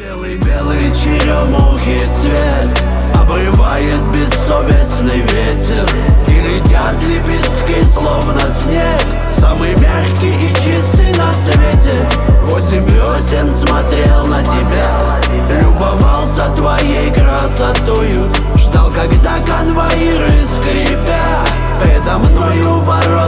Белый-белый черемухи цвет обрывает бессовестный ветер, и летят лепестки, словно снег, самый мягкий и чистый на свете. 8 весен смотрел на тебя, любовался твоей красотою, ждал, когда конвоиры, скрипя, предо мною ворот